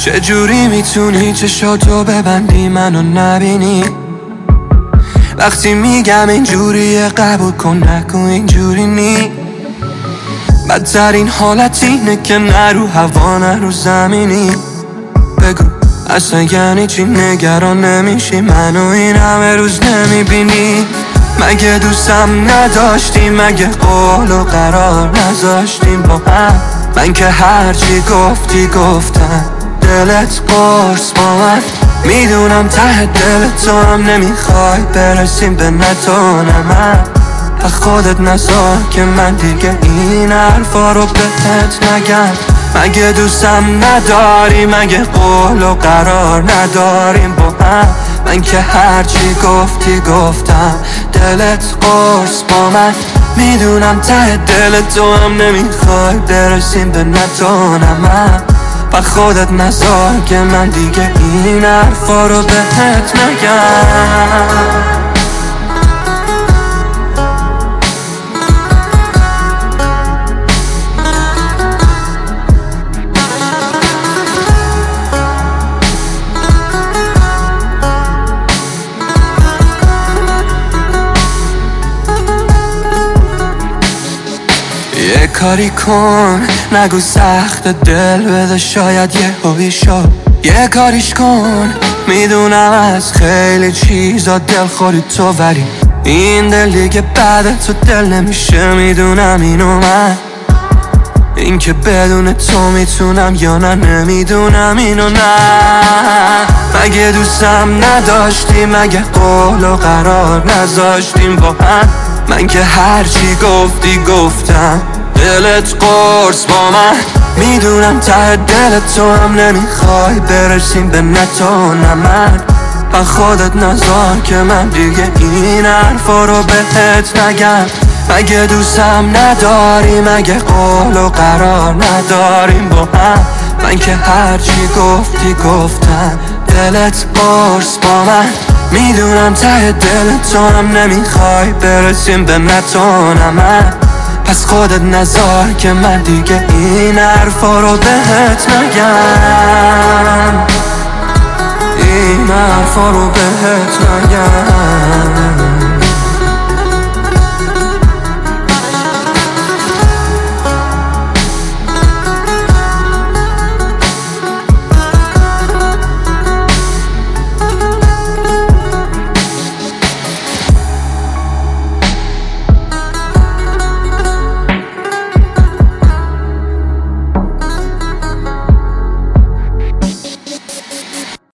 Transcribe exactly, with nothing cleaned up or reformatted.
چجوری میتونی چشاتو ببندی منو نبینی؟ وقتی میگم اینجوریه قبول کن نکن اینجوری نی. بدترین حالت اینه که نه رو هوا نه رو زمینی. بگو اصلا یعنی چی نگران نمیشی منو این همه روز نمیبینی؟ مگه دوستم نداشتی؟ مگه قول و قرار نذاشتیم با هم؟ من که هرچی گفتی گفتم دلت قرص با من. میدونم ته دل تو هم نمیخوای برسیم به نه تو نه من. و خودت نذار که من دیگه این حرفا رو بهت نگم. مگه دوستم نداری؟ مگه قول و قرار نداریم با هم؟ من که هرچی گفتی گفتم دلت قرص با من. میدونم ته دل تو هم نمیخوای برسیم به نه تو نه من. و خودت نذار که من دیگه این حرفا رو بهت نگم. یه کاری کن نگو سخت دل بده شاید یه هوی شد. یه کاریش کن میدونم از خیلی چیزا دل خوری تو ولی این دل دیگه بعد تو دل نمیشه. میدونم اینو من این که بدون تو میتونم یا نه نمیدونم اینو نه. مگه دوستم نداشتی؟ مگه قول و قرار نذاشتیم با هم؟ من که هرچی گفتی گفتم دلت قرص با من. میدونم ته دل تو هم نمیخوای برسیم به نه تو نه من. و خودت نذار که من دیگه این حرفا رو بهت نگم. مگه دوستم نداری؟ مگه قول و قرار نداریم با هم؟ من که هرچی گفتی گفتم دلت قرص با من. میدونم ته دل تو هم نمیخوای برسیم به نه تو نه من. پس خودت نذار که من دیگه این حرفا رو بهت نگم. این حرفا رو بهت نگم.